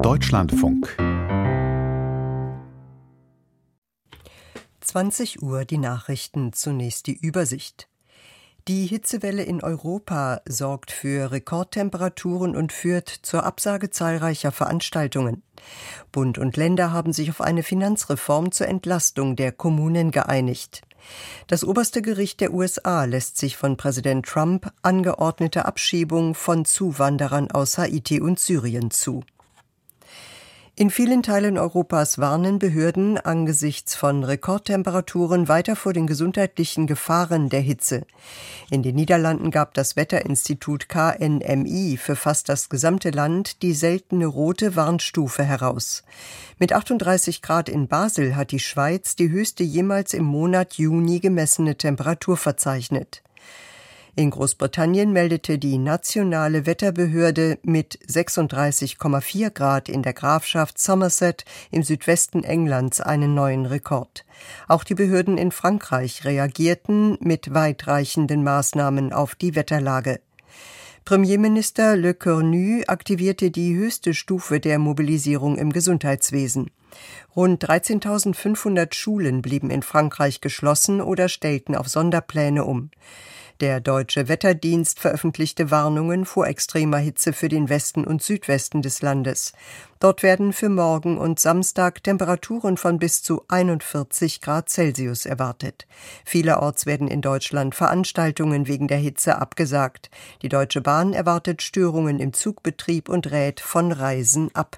Deutschlandfunk. 20 Uhr die Nachrichten, zunächst die Übersicht. Die Hitzewelle in Europa sorgt für Rekordtemperaturen und führt zur Absage zahlreicher Veranstaltungen. Bund und Länder haben sich auf eine Finanzreform zur Entlastung der Kommunen geeinigt. Das oberste Gericht der USA lässt sich von Präsident Trump angeordnete Abschiebung von Zuwanderern aus Haiti und Syrien zu. In vielen Teilen Europas warnen Behörden angesichts von Rekordtemperaturen weiter vor den gesundheitlichen Gefahren der Hitze. In den Niederlanden gab das Wetterinstitut KNMI für fast das gesamte Land die seltene rote Warnstufe heraus. Mit 38 Grad in Basel hat die Schweiz die höchste jemals im Monat Juni gemessene Temperatur verzeichnet. In Großbritannien meldete die nationale Wetterbehörde mit 36,4 Grad in der Grafschaft Somerset im Südwesten Englands einen neuen Rekord. Auch die Behörden in Frankreich reagierten mit weitreichenden Maßnahmen auf die Wetterlage. Premierminister Lecornu aktivierte die höchste Stufe der Mobilisierung im Gesundheitswesen. Rund 13.500 Schulen blieben in Frankreich geschlossen oder stellten auf Sonderpläne um. Der Deutsche Wetterdienst veröffentlichte Warnungen vor extremer Hitze für den Westen und Südwesten des Landes. Dort werden für morgen und Samstag Temperaturen von bis zu 41 Grad Celsius erwartet. Vielerorts werden in Deutschland Veranstaltungen wegen der Hitze abgesagt. Die Deutsche Bahn erwartet Störungen im Zugbetrieb und rät von Reisen ab.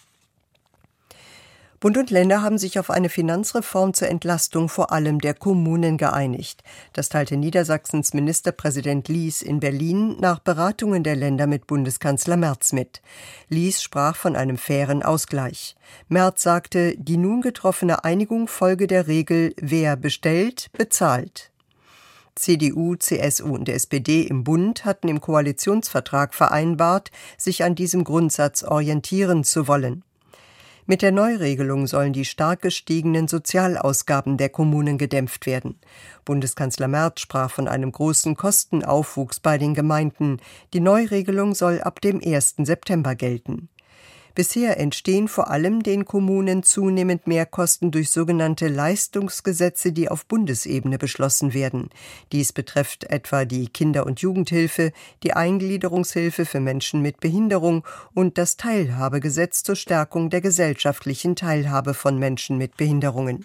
Bund und Länder haben sich auf eine Finanzreform zur Entlastung vor allem der Kommunen geeinigt. Das teilte Niedersachsens Ministerpräsident Lies in Berlin nach Beratungen der Länder mit Bundeskanzler Merz mit. Lies sprach von einem fairen Ausgleich. Merz sagte, die nun getroffene Einigung folge der Regel, wer bestellt, bezahlt. CDU, CSU und SPD im Bund hatten im Koalitionsvertrag vereinbart, sich an diesem Grundsatz orientieren zu wollen. Mit der Neuregelung sollen die stark gestiegenen Sozialausgaben der Kommunen gedämpft werden. Bundeskanzler Merz sprach von einem großen Kostenaufwuchs bei den Gemeinden. Die Neuregelung soll ab dem 1. September gelten. Bisher entstehen vor allem den Kommunen zunehmend Mehrkosten durch sogenannte Leistungsgesetze, die auf Bundesebene beschlossen werden. Dies betrifft etwa die Kinder- und Jugendhilfe, die Eingliederungshilfe für Menschen mit Behinderung und das Teilhabegesetz zur Stärkung der gesellschaftlichen Teilhabe von Menschen mit Behinderungen.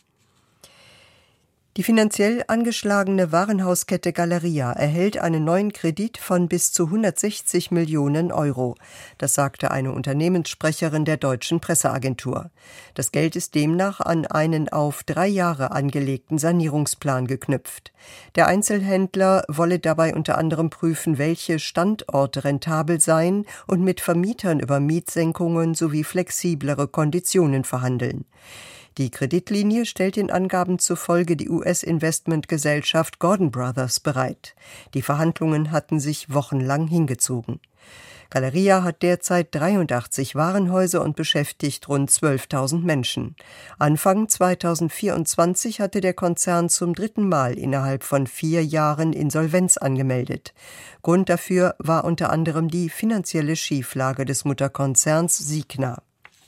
Die finanziell angeschlagene Warenhauskette Galeria erhält einen neuen Kredit von bis zu 160 Millionen Euro. Das sagte eine Unternehmenssprecherin der Deutschen Presseagentur. Das Geld ist demnach an einen auf 3 Jahre angelegten Sanierungsplan geknüpft. Der Einzelhändler wolle dabei unter anderem prüfen, welche Standorte rentabel seien und mit Vermietern über Mietsenkungen sowie flexiblere Konditionen verhandeln. Die Kreditlinie stellt den Angaben zufolge die US-Investmentgesellschaft Gordon Brothers bereit. Die Verhandlungen hatten sich wochenlang hingezogen. Galeria hat derzeit 83 Warenhäuser und beschäftigt rund 12.000 Menschen. Anfang 2024 hatte der Konzern zum 3. Mal innerhalb von 4 Jahren Insolvenz angemeldet. Grund dafür war unter anderem die finanzielle Schieflage des Mutterkonzerns Signa.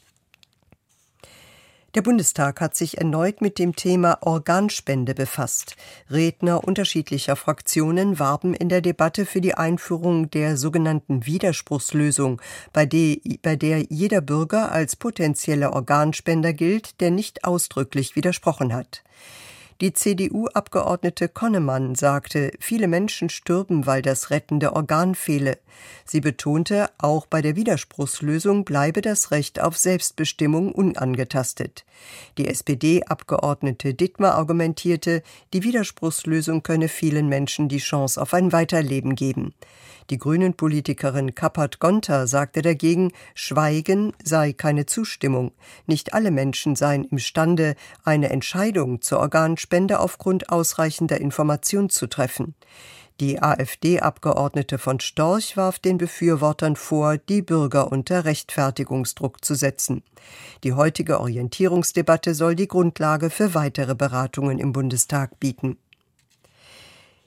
Der Bundestag hat sich erneut mit dem Thema Organspende befasst. Redner unterschiedlicher Fraktionen warben in der Debatte für die Einführung der sogenannten Widerspruchslösung, bei der jeder Bürger als potenzieller Organspender gilt, der nicht ausdrücklich widersprochen hat. Die CDU-Abgeordnete Connemann sagte, viele Menschen stürben, weil das rettende Organ fehle. Sie betonte, auch bei der Widerspruchslösung bleibe das Recht auf Selbstbestimmung unangetastet. Die SPD-Abgeordnete Dittmar argumentierte, die Widerspruchslösung könne vielen Menschen die Chance auf ein Weiterleben geben. Die Grünen-Politikerin Kappert-Gonter sagte dagegen, Schweigen sei keine Zustimmung. Nicht alle Menschen seien imstande, eine Entscheidung zur Organspende aufgrund ausreichender Information zu treffen. Die AfD-Abgeordnete von Storch warf den Befürwortern vor, die Bürger unter Rechtfertigungsdruck zu setzen. Die heutige Orientierungsdebatte soll die Grundlage für weitere Beratungen im Bundestag bieten.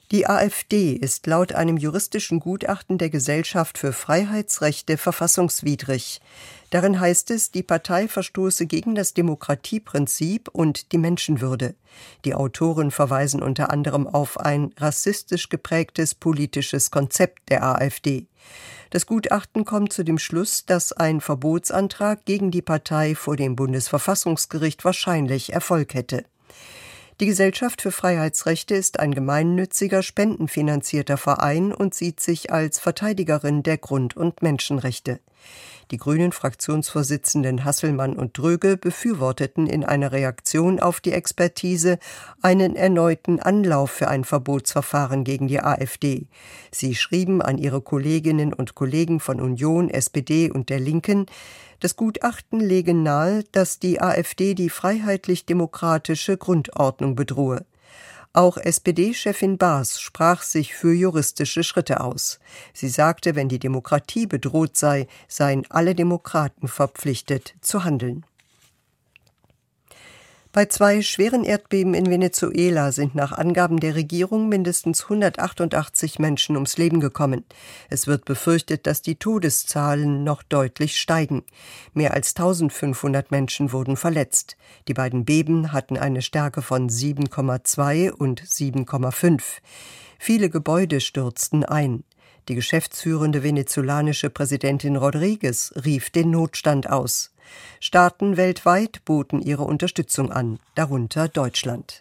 Die AfD ist laut einem juristischen Gutachten der Gesellschaft für Freiheitsrechte verfassungswidrig. Darin heißt es, die Partei verstoße gegen das Demokratieprinzip und die Menschenwürde. Die Autoren verweisen unter anderem auf ein rassistisch geprägtes politisches Konzept der AfD. Das Gutachten kommt zu dem Schluss, dass ein Verbotsantrag gegen die Partei vor dem Bundesverfassungsgericht wahrscheinlich Erfolg hätte. Die Gesellschaft für Freiheitsrechte ist ein gemeinnütziger, spendenfinanzierter Verein und sieht sich als Verteidigerin der Grund- und Menschenrechte. Die Grünen-Fraktionsvorsitzenden Hasselmann und Dröge befürworteten in einer Reaktion auf die Expertise einen erneuten Anlauf für ein Verbotsverfahren gegen die AfD. Sie schrieben an ihre Kolleginnen und Kollegen von Union, SPD und der Linken, das Gutachten lege nahe, dass die AfD die freiheitlich-demokratische Grundordnung bedrohe. Auch SPD-Chefin Baas sprach sich für juristische Schritte aus. Sie sagte, wenn die Demokratie bedroht sei, seien alle Demokraten verpflichtet zu handeln. Bei 2 schweren Erdbeben in Venezuela sind nach Angaben der Regierung mindestens 188 Menschen ums Leben gekommen. Es wird befürchtet, dass die Todeszahlen noch deutlich steigen. Mehr als 1500 Menschen wurden verletzt. Die beiden Beben hatten eine Stärke von 7,2 und 7,5. Viele Gebäude stürzten ein. Die geschäftsführende venezolanische Präsidentin Rodriguez rief den Notstand aus. Staaten weltweit boten ihre Unterstützung an, darunter Deutschland.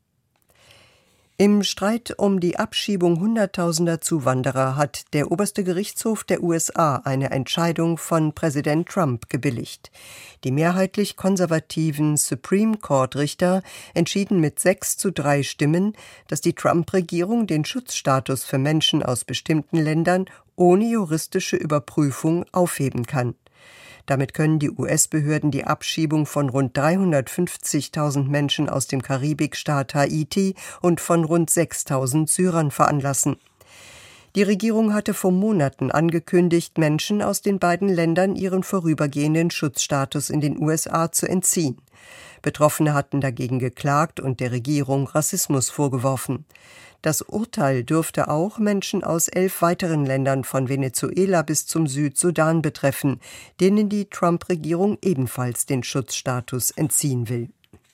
Im Streit um die Abschiebung Hunderttausender Zuwanderer hat der oberste Gerichtshof der USA eine Entscheidung von Präsident Trump gebilligt. Die mehrheitlich konservativen Supreme Court-Richter entschieden mit 6:3 Stimmen, dass die Trump-Regierung den Schutzstatus für Menschen aus bestimmten Ländern ohne juristische Überprüfung aufheben kann. Damit können die US-Behörden die Abschiebung von rund 350.000 Menschen aus dem Karibikstaat Haiti und von rund 6.000 Syrern veranlassen. Die Regierung hatte vor Monaten angekündigt, Menschen aus den beiden Ländern ihren vorübergehenden Schutzstatus in den USA zu entziehen. Betroffene hatten dagegen geklagt und der Regierung Rassismus vorgeworfen. Das Urteil dürfte auch Menschen aus 11 weiteren Ländern von Venezuela bis zum Südsudan betreffen, denen die Trump-Regierung ebenfalls den Schutzstatus entziehen will.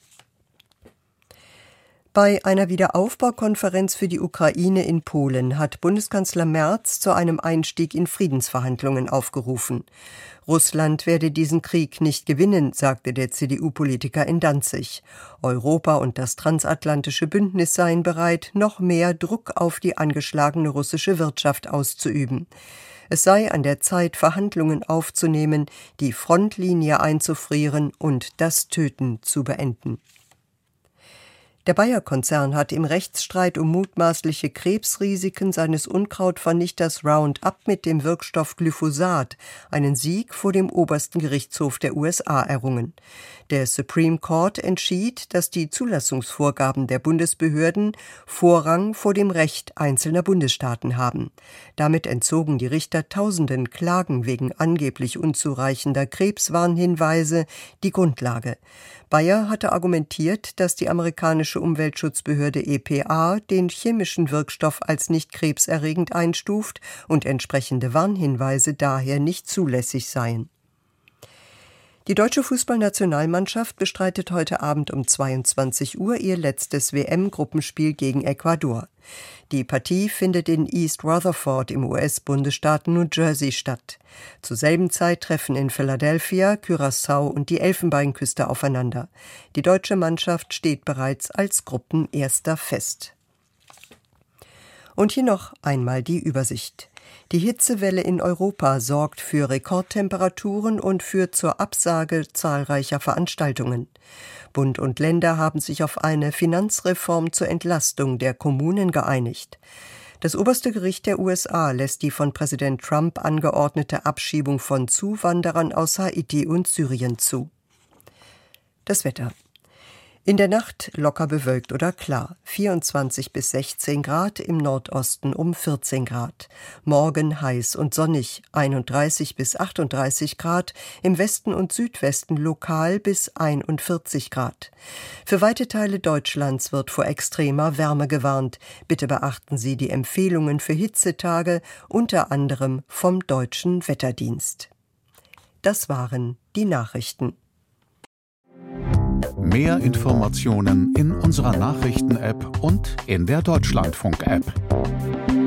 Bei einer Wiederaufbaukonferenz für die Ukraine in Polen hat Bundeskanzler Merz zu einem Einstieg in Friedensverhandlungen aufgerufen. Russland werde diesen Krieg nicht gewinnen, sagte der CDU-Politiker in Danzig. Europa und das transatlantische Bündnis seien bereit, noch mehr Druck auf die angeschlagene russische Wirtschaft auszuüben. Es sei an der Zeit, Verhandlungen aufzunehmen, die Frontlinie einzufrieren und das Töten zu beenden. Der Bayer-Konzern hat im Rechtsstreit um mutmaßliche Krebsrisiken seines Unkrautvernichters Roundup mit dem Wirkstoff Glyphosat einen Sieg vor dem obersten Gerichtshof der USA errungen. Der Supreme Court entschied, dass die Zulassungsvorgaben der Bundesbehörden Vorrang vor dem Recht einzelner Bundesstaaten haben. Damit entzogen die Richter Tausenden Klagen wegen angeblich unzureichender Krebswarnhinweise die Grundlage. Bayer hatte argumentiert, dass die amerikanische Umweltschutzbehörde EPA den chemischen Wirkstoff als nicht krebserregend einstuft und entsprechende Warnhinweise daher nicht zulässig seien. Die deutsche Fußballnationalmannschaft bestreitet heute Abend um 22 Uhr ihr letztes WM-Gruppenspiel gegen Ecuador. Die Partie findet in East Rutherford im US-Bundesstaat New Jersey statt. Zur selben Zeit treffen in Philadelphia, Curaçao und die Elfenbeinküste aufeinander. Die deutsche Mannschaft steht bereits als Gruppenerster fest. Und hier noch einmal die Übersicht. Die Hitzewelle in Europa sorgt für Rekordtemperaturen und führt zur Absage zahlreicher Veranstaltungen. Bund und Länder haben sich auf eine Finanzreform zur Entlastung der Kommunen geeinigt. Das oberste Gericht der USA lässt die von Präsident Trump angeordnete Abschiebung von Zuwanderern aus Haiti und Syrien zu. Das Wetter. In der Nacht locker bewölkt oder klar, 24 bis 16 Grad, im Nordosten um 14 Grad. Morgen heiß und sonnig, 31 bis 38 Grad, im Westen und Südwesten lokal bis 41 Grad. Für weite Teile Deutschlands wird vor extremer Wärme gewarnt. Bitte beachten Sie die Empfehlungen für Hitzetage, unter anderem vom Deutschen Wetterdienst. Das waren die Nachrichten. Mehr Informationen in unserer Nachrichten-App und in der Deutschlandfunk-App.